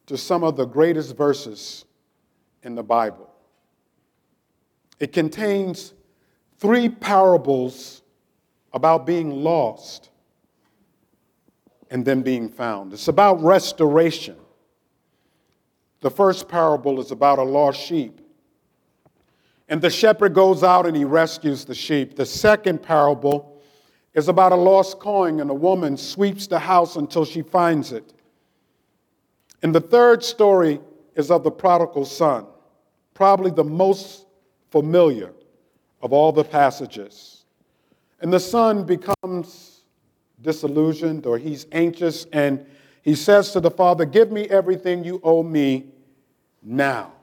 to some of the greatest verses in the Bible. It contains 3 parables about being lost and then being found. It's about restoration. The first parable is about a lost sheep. And the shepherd goes out and he rescues the sheep. The second parable is about a lost coin, and a woman sweeps the house until she finds it. And the third story is of the prodigal son, probably the most familiar of all the passages. And the son becomes disillusioned, or he's anxious, and he says to the father, "Give me everything you owe me now."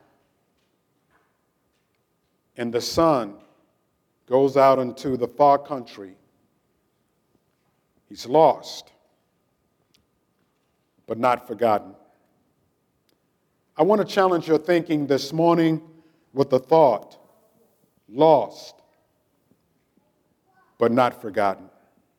And the son goes out into the far country. He's lost, but not forgotten. I want to challenge your thinking this morning with the thought, lost, but not forgotten.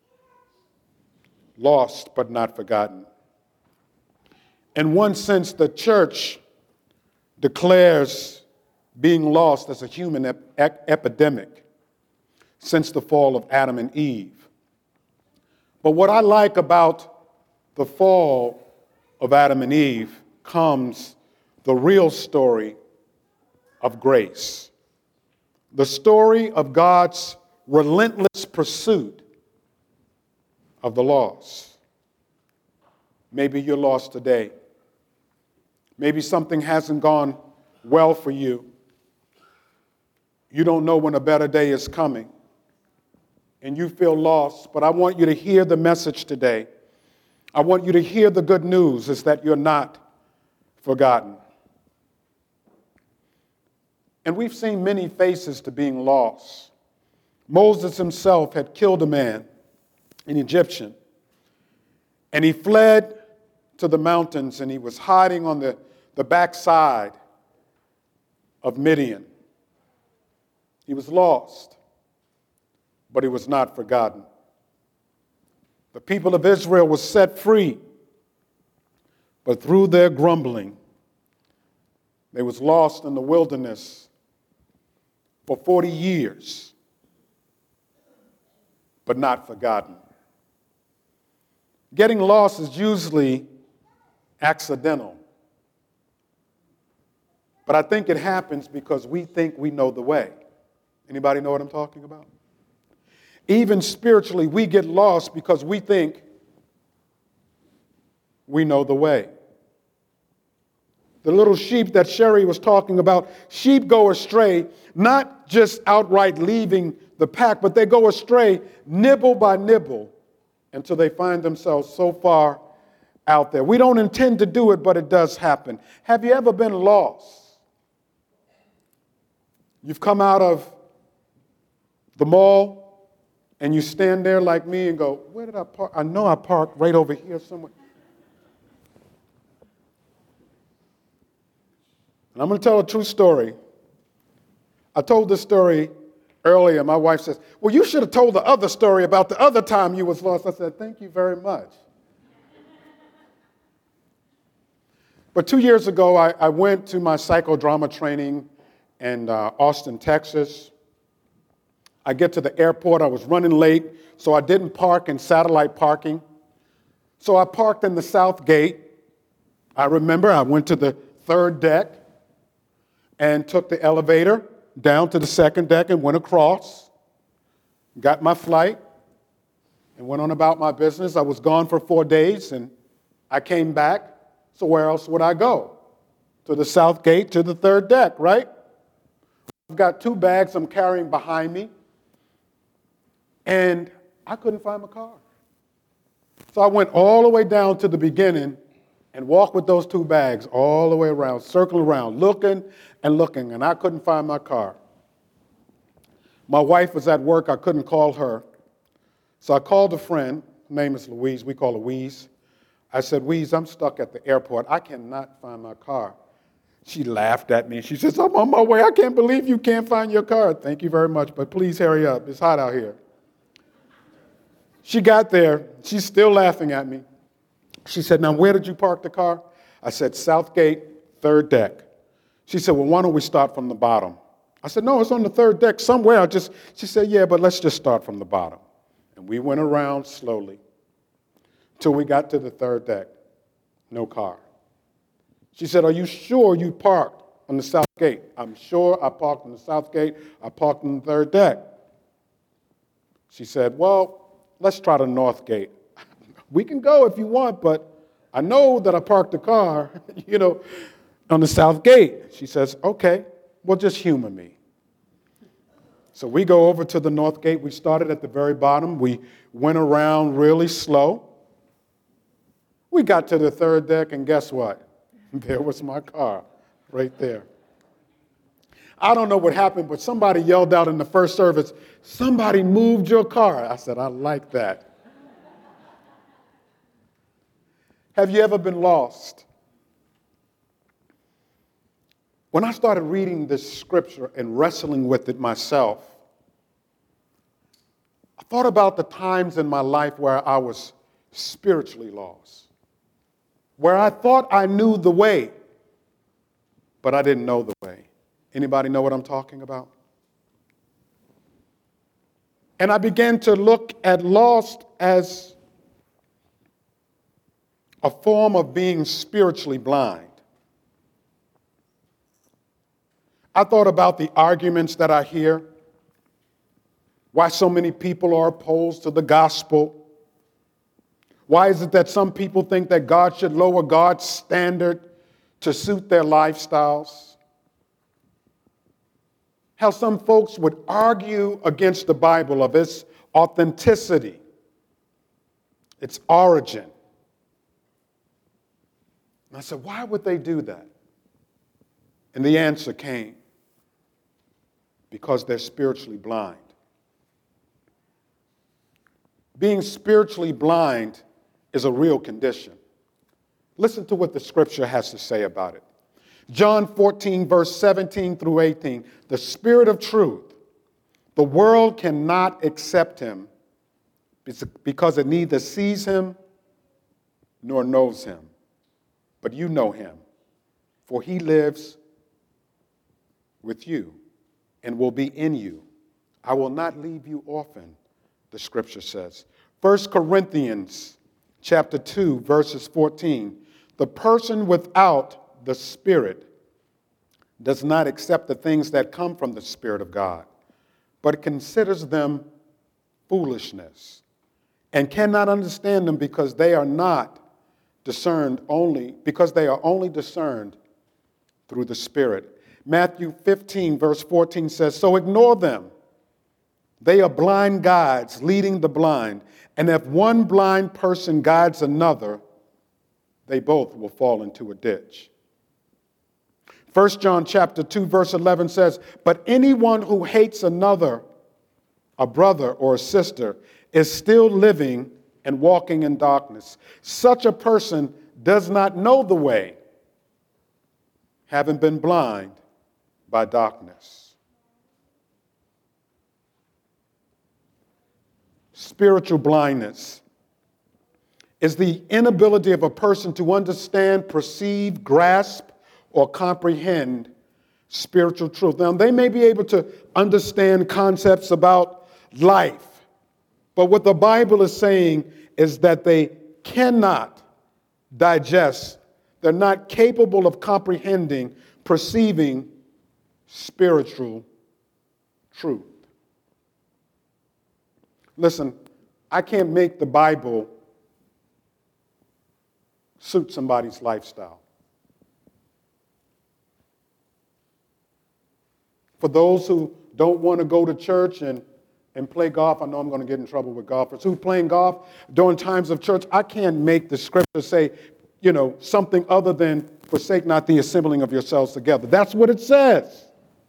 Lost, but not forgotten. In one sense, the church declares being lost as a human epidemic since the fall of Adam and Eve. But what I like about the fall of Adam and Eve comes the real story of grace. The story of God's relentless pursuit of the lost. Maybe you're lost today. Maybe something hasn't gone well for you. You don't know when a better day is coming, and you feel lost, but I want you to hear the message today. I want you to hear the good news is that you're not forgotten. And we've seen many faces to being lost. Moses himself had killed a man, an Egyptian, and he fled to the mountains, and he was hiding on the backside of Midian. He was lost, but he was not forgotten. The people of Israel was set free, but through their grumbling, they was lost in the wilderness for 40 years, but not forgotten. Getting lost is usually accidental, but I think it happens because we think we know the way. Anybody know what I'm talking about? Even spiritually, we get lost because we think we know the way. The little sheep that Sherry was talking about, sheep go astray, not just outright leaving the pack, but they go astray nibble by nibble until they find themselves so far out there. We don't intend to do it, but it does happen. Have you ever been lost? You've come out of the mall, and you stand there like me and go, where did I park? I know I parked right over here somewhere. And I'm going to tell a true story. I told this story earlier. My wife says, well, you should have told the other story about the other time you was lost. I said, thank you very much. But 2 years ago, I went to my psychodrama training in Austin, Texas. I get to the airport. I was running late, so I didn't park in satellite parking. So I parked in the south gate. I remember I went to the third deck and took the elevator down to the second deck and went across, got my flight, and went on about my business. I was gone for 4 days, and I came back. So where else would I go? To the south gate, to the third deck, right? I've got 2 bags I'm carrying behind me. And I couldn't find my car. So I went all the way down to the beginning and walked with those 2 bags all the way around, circling around, looking and looking, and I couldn't find my car. My wife was at work. I couldn't call her. So I called a friend. Her name is Louise. We call her Weeze. I said, Weeze, I'm stuck at the airport. I cannot find my car. She laughed at me. She says, I'm on my way. I can't believe you can't find your car. Thank you very much, but please hurry up. It's hot out here. She got there. She's still laughing at me. She said, now, where did you park the car? I said, Southgate, third deck. She said, well, why don't we start from the bottom? I said, no, it's on the third deck somewhere. She said, yeah, but let's just start from the bottom. And we went around slowly till we got to the third deck. No car. She said, are you sure you parked on the south gate? I'm sure I parked on the south gate. I parked on the third deck. She said, well, let's try the north gate. We can go if you want, but I know that I parked the car, on the south gate. She says, okay, well, just humor me. So we go over to the north gate. We started at the very bottom. We went around really slow. We got to the third deck, and guess what? There was my car right there. I don't know what happened, but somebody yelled out in the first service, somebody moved your car. I said, I like that. Have you ever been lost? When I started reading this scripture and wrestling with it myself, I thought about the times in my life where I was spiritually lost, where I thought I knew the way, but I didn't know the way. Anybody know what I'm talking about? And I began to look at lost as a form of being spiritually blind. I thought about the arguments that I hear, why so many people are opposed to the gospel. Why is it that some people think that God should lower God's standard to suit their lifestyles? How some folks would argue against the Bible of its authenticity, its origin. And I said, why would they do that? And the answer came, because they're spiritually blind. Being spiritually blind is a real condition. Listen to what the scripture has to say about it. John 14, verse 17 through 18, the Spirit of truth, the world cannot accept him because it neither sees him nor knows him. But you know him, for he lives with you and will be in you. I will not leave you orphan, the scripture says. 1 Corinthians chapter 2, verses 14. The person without the Spirit does not accept the things that come from the Spirit of God, but considers them foolishness and cannot understand them because they are only discerned through the Spirit. Matthew 15, verse 14 says, so ignore them. They are blind guides leading the blind. And if one blind person guides another, they both will fall into a ditch. 1 John chapter 2, verse 11 says, but anyone who hates another, a brother or a sister, is still living and walking in darkness. Such a person does not know the way, having been blind by darkness. Spiritual blindness is the inability of a person to understand, perceive, grasp, or comprehend spiritual truth. Now, they may be able to understand concepts about life, but what the Bible is saying is that they cannot digest, they're not capable of comprehending, perceiving spiritual truth. Listen, I can't make the Bible suit somebody's lifestyle. For those who don't want to go to church and play golf, I know I'm going to get in trouble with golfers who playing golf during times of church, I can't make the scripture say, something other than forsake not the assembling of yourselves together. That's what it says.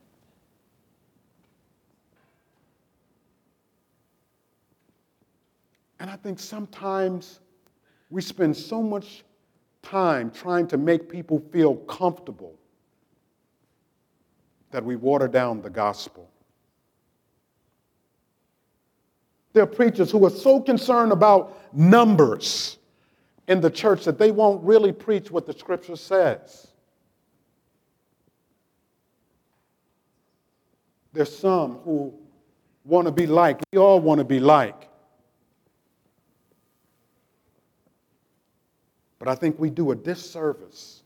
And I think sometimes we spend so much time trying to make people feel comfortable that we water down the gospel. There are preachers who are so concerned about numbers in the church that they won't really preach what the Scripture says. There's some who want to be like. We all want to be like. But I think we do a disservice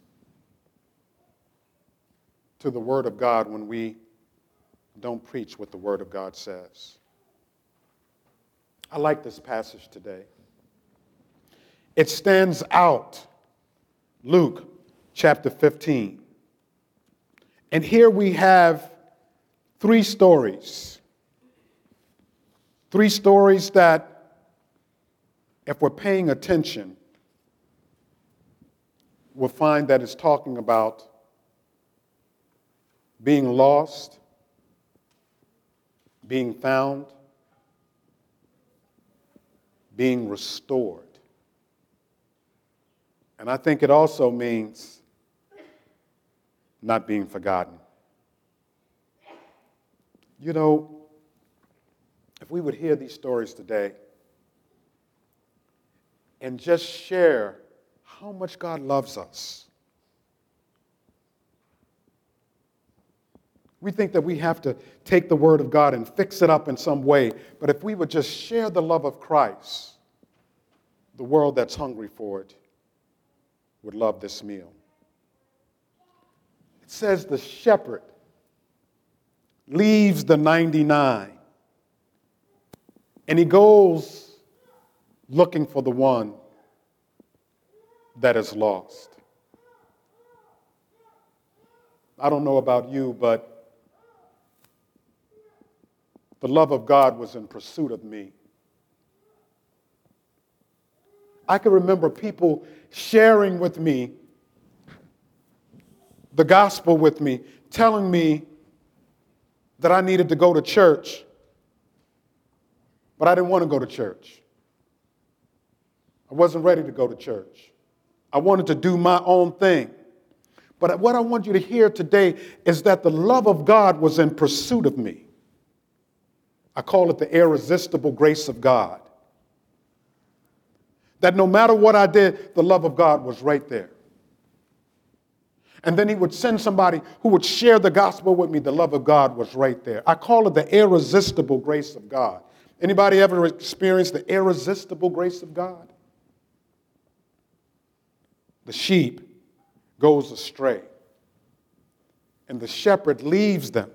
to the Word of God when we don't preach what the Word of God says. I like this passage today. It stands out. Luke chapter 15. And here we have three stories. Three stories that, if we're paying attention, we'll find that it's talking about being lost, being found, being restored. And I think it also means not being forgotten. You know, if we would hear these stories today and just share how much God loves us. We think that we have to take the Word of God and fix it up in some way, but if we would just share the love of Christ, the world that's hungry for it would love this meal. It says the shepherd leaves the 99 and he goes looking for the one that is lost. I don't know about you, but the love of God was in pursuit of me. I can remember people sharing with me the gospel with me, telling me that I needed to go to church, but I didn't want to go to church. I wasn't ready to go to church. I wanted to do my own thing. But what I want you to hear today is that the love of God was in pursuit of me. I call it the irresistible grace of God. That no matter what I did, the love of God was right there. And then he would send somebody who would share the gospel with me. The love of God was right there. I call it the irresistible grace of God. Anybody ever experienced the irresistible grace of God? The sheep goes astray, and the shepherd leaves them,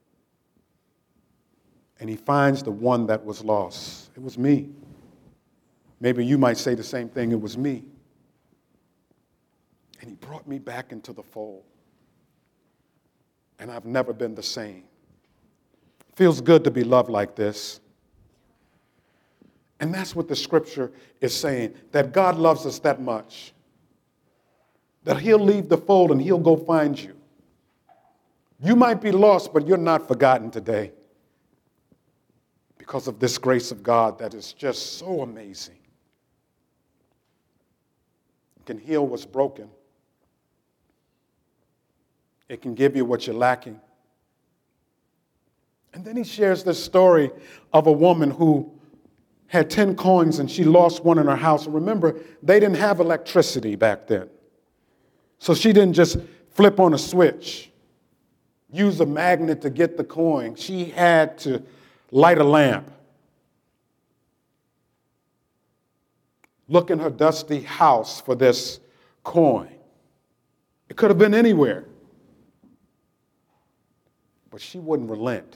and he finds the one that was lost. It was me. Maybe you might say the same thing. It was me. And he brought me back into the fold. And I've never been the same. Feels good to be loved like this. And that's what the scripture is saying, that God loves us that much, that he'll leave the fold and he'll go find you. You might be lost, but you're not forgotten today because of this grace of God that is just so amazing. It can heal what's broken. It can give you what you're lacking. And then he shares this story of a woman who had 10 coins and she lost one in her house. And remember, they didn't have electricity back then. So she didn't just flip on a switch, use a magnet to get the coin. She had to light a lamp, look in her dusty house for this coin. It could have been anywhere. But she wouldn't relent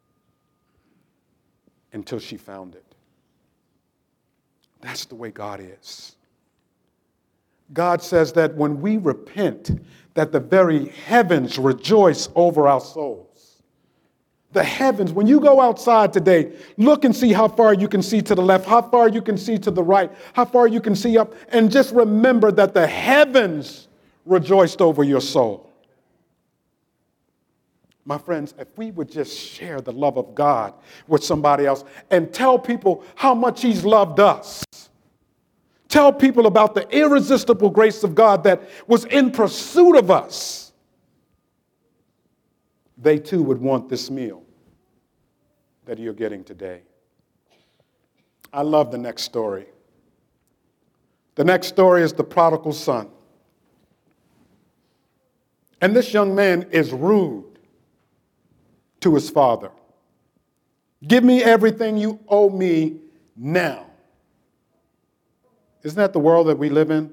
until she found it. That's the way God is. God says that when we repent, that the very heavens rejoice over our souls. The heavens, when you go outside today, look and see how far you can see to the left, how far you can see to the right, how far you can see up, and just remember that the heavens rejoiced over your soul. My friends, if we would just share the love of God with somebody else and tell people how much he's loved us. Tell people about the irresistible grace of God that was in pursuit of us. They too would want this meal that you're getting today. I love the next story. The next story is the prodigal son. And this young man is rude to his father. Give me everything you owe me now. Isn't that the world that we live in?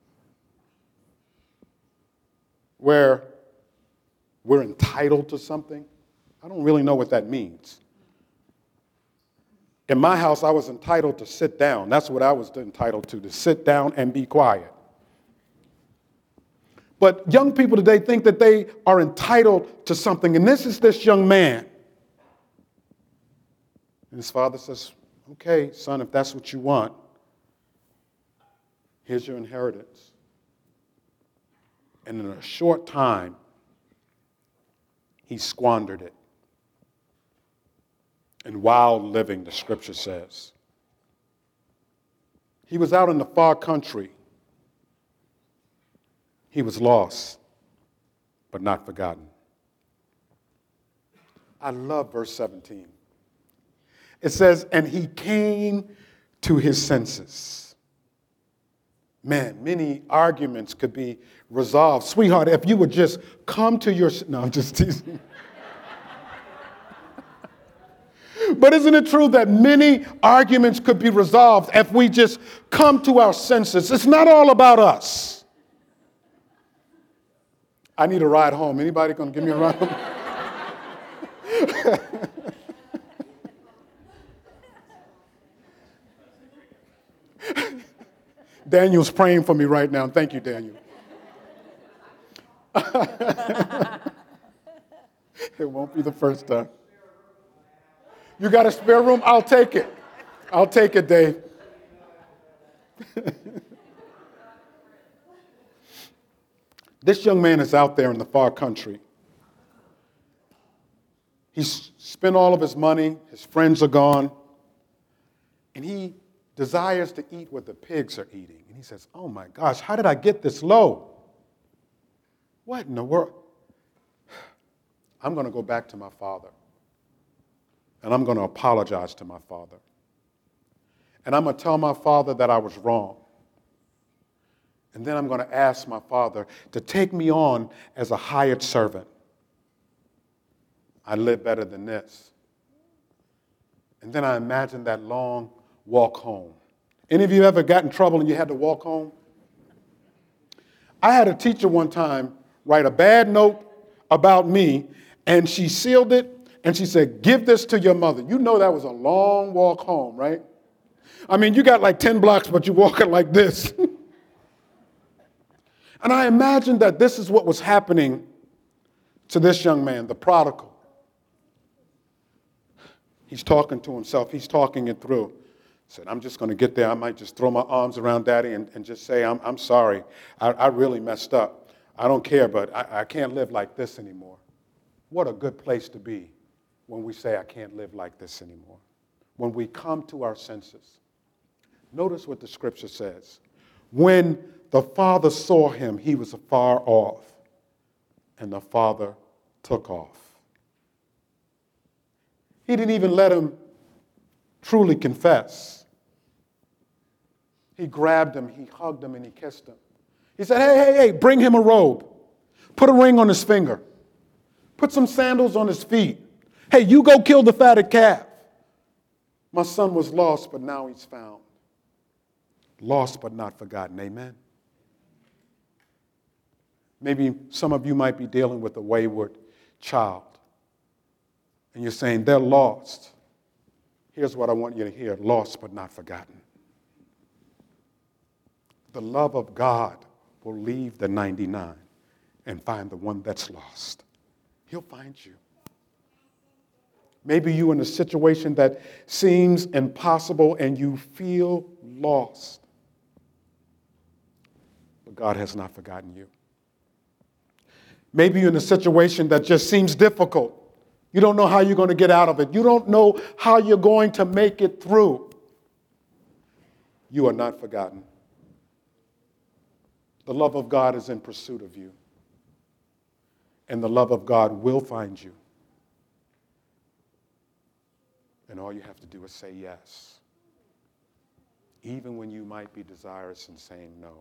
Where we're entitled to something? I don't really know what that means. In my house, I was entitled to sit down. That's what I was entitled to sit down and be quiet. But young people today think that they are entitled to something. And this is this young man. And his father says, okay, son, if that's what you want, here's your inheritance. And in a short time, he squandered it. And wild living, the scripture says. He was out in the far country. He was lost, but not forgotten. I love verse 17. It says, and he came to his senses. Man, many arguments could be resolved. Sweetheart, if you would just come to your... No, I'm just teasing. But isn't it true that many arguments could be resolved if we just come to our senses? It's not all about us. I need a ride home. Anybody going to give me a ride home? Daniel's praying for me right now. Thank you, Daniel. It won't be the first time. You got a spare room? I'll take it. I'll take it, Dave. This young man is out there in the far country. He's spent all of his money. His friends are gone. And he desires to eat what the pigs are eating. And he says, oh my gosh, how did I get this low? What in the world? I'm going to go back to my father. And I'm going to apologize to my father. And I'm going to tell my father that I was wrong. And then I'm going to ask my father to take me on as a hired servant. I live better than this. And then I imagine that long walk home. Any of you ever got in trouble and you had to walk home? I had a teacher one time write a bad note about me, and she sealed it. And she said, give this to your mother. You know that was a long walk home, right? I mean, you got like 10 blocks, but you're walking like this. And I imagine that this is what was happening to this young man, the prodigal. He's talking to himself. He's talking it through. He said, I'm just going to get there. I might just throw my arms around Daddy and just say, I'm sorry. I really messed up. I don't care, but I can't live like this anymore. What a good place to be. When we say, I can't live like this anymore. When we come to our senses. Notice what the scripture says. When the father saw him, he was afar off, and the father took off. He didn't even let him truly confess. He grabbed him, he hugged him, and he kissed him. He said, hey, bring him a robe. Put a ring on his finger. Put some sandals on his feet. Hey, you go kill the fatted calf. My son was lost, but now he's found. Lost, but not forgotten. Amen. Maybe some of you might be dealing with a wayward child. And you're saying, they're lost. Here's what I want you to hear. Lost, but not forgotten. The love of God will leave the 99 and find the one that's lost. He'll find you. Maybe you're in a situation that seems impossible and you feel lost. But God has not forgotten you. Maybe you're in a situation that just seems difficult. You don't know how you're going to get out of it. You don't know how you're going to make it through. You are not forgotten. The love of God is in pursuit of you. And the love of God will find you. And all you have to do is say yes. even when you might be desirous in saying no.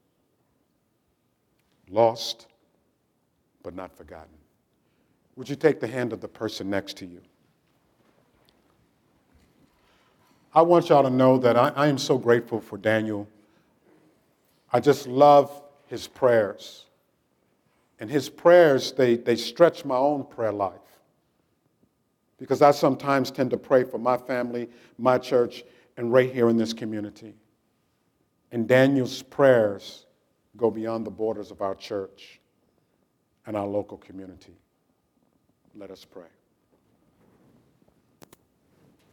Lost, but not forgotten. Would you take the hand of the person next to you? I want y'all to know that I am so grateful for Daniel. I just love his prayers. And his prayers, they stretch my own prayer life. Because I sometimes tend to pray for my family, my church, and right here in this community. And Daniel's prayers go beyond the borders of our church and our local community. Let us pray.